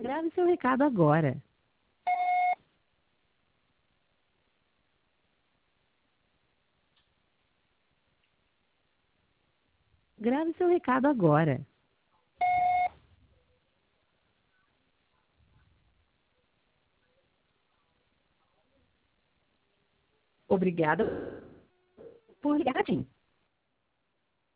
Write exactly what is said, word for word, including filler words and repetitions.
Grave seu recado agora. Grave seu recado agora. Obrigada por ligar, Tim.